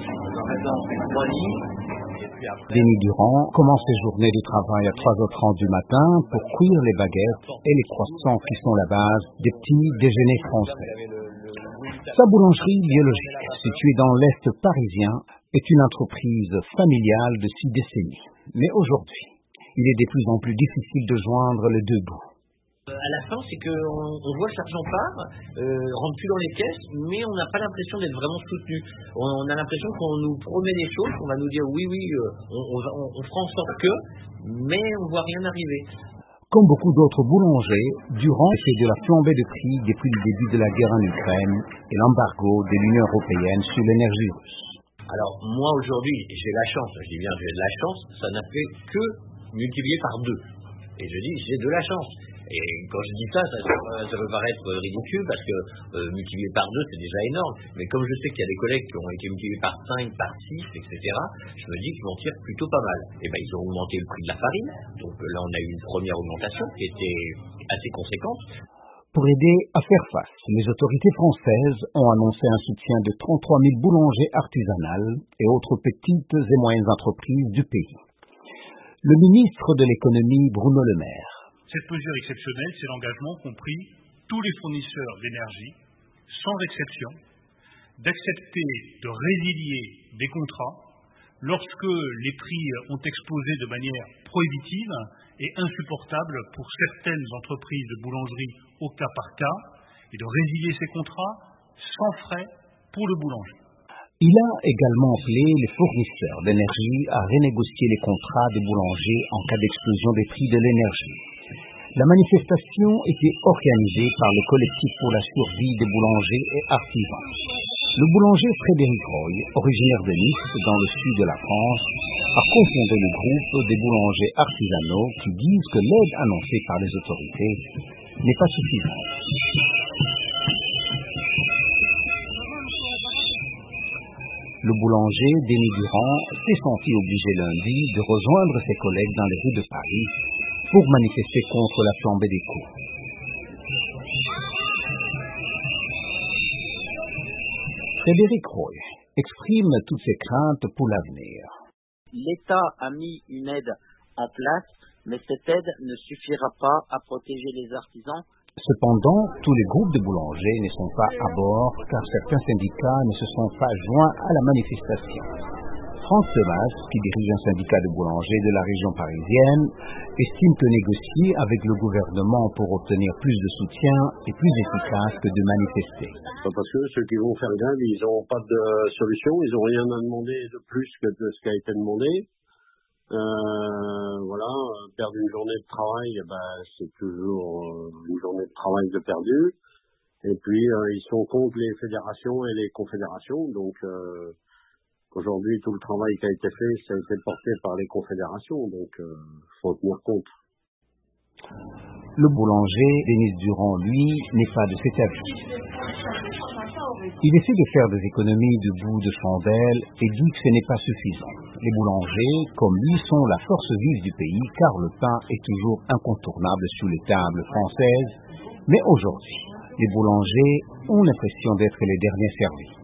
Denis Durand commence ses journées de travail à 3h30 du matin pour cuire les baguettes et les croissants qui sont la base des petits déjeuners français. Sa boulangerie biologique, située dans l'Est parisien, est une entreprise familiale de 6 décennies. Mais aujourd'hui, il est de plus en plus difficile de joindre les deux bouts. À la fin, c'est qu'on voit que l'argent part, rentre plus dans les caisses, mais on n'a pas l'impression d'être vraiment soutenu. On a l'impression qu'on nous promet des choses, qu'on va nous dire oui, on fera en sorte que, mais on ne voit rien arriver. Comme beaucoup d'autres boulangers, Durand fait de la flambée de prix depuis le début de la guerre en Ukraine et l'embargo de l'Union européenne sur l'énergie russe. Alors moi aujourd'hui, j'ai la chance, je dis bien j'ai de la chance, ça n'a fait que multiplier par 2. Et je dis j'ai de la chance. Et quand je dis ça peut paraître ridicule parce que multiplier par 2 c'est déjà énorme. Mais comme je sais qu'il y a des collègues qui ont été multipliés par 5, par 6, etc., je me dis qu'ils m'en tirent plutôt pas mal. Et ben ils ont augmenté le prix de la farine. Donc là on a eu une première augmentation qui était assez conséquente. Pour aider à faire face, les autorités françaises ont annoncé un soutien de 33 000 boulangers artisanales et autres petites et moyennes entreprises du pays. Le ministre de l'économie, Bruno Le Maire. Cette mesure exceptionnelle, c'est l'engagement qu'ont pris tous les fournisseurs d'énergie, sans exception, d'accepter de résilier des contrats lorsque les prix ont explosé de manière prohibitive et insupportable pour certaines entreprises de boulangerie au cas par cas, et de résilier ces contrats sans frais pour le boulanger. Il a également appelé les fournisseurs d'énergie à renégocier les contrats des boulangers en cas d'explosion des prix de l'énergie. La manifestation était organisée par le collectif pour la survie des boulangers et artisans. Le boulanger Frédéric Roy, originaire de Nice, dans le sud de la France, a confondé le groupe des boulangers artisanaux qui disent que l'aide annoncée par les autorités n'est pas suffisante. Le boulanger Denis Durand s'est senti obligé lundi de rejoindre ses collègues dans les rues de Paris pour manifester contre la flambée des coûts. Frédéric Roy exprime toutes ses craintes pour l'avenir. L'État a mis une aide en place, mais cette aide ne suffira pas à protéger les artisans. Cependant, tous les groupes de boulangers ne sont pas à bord car certains syndicats ne se sont pas joints à la manifestation. Franck Thomas, qui dirige un syndicat de boulangers de la région parisienne, estime que négocier avec le gouvernement pour obtenir plus de soutien est plus efficace que de manifester. Parce que ceux qui vont faire grève, ils n'ont pas de solution, ils n'ont rien à demander de plus que de ce qui a été demandé. Voilà, perdre une journée de travail, c'est toujours une journée de travail de perdu. Et puis, ils sont contre les fédérations et les confédérations, donc... Aujourd'hui, tout le travail qui a été fait, ça a été porté par les confédérations, donc faut en tenir compte. Le boulanger, Denis Durand, lui, n'est pas de cet avis. Il essaie de faire des économies de bout de chandelle et dit que ce n'est pas suffisant. Les boulangers, comme lui, sont la force vive du pays, car le pain est toujours incontournable sur les tables françaises. Mais aujourd'hui, les boulangers ont l'impression d'être les derniers servis.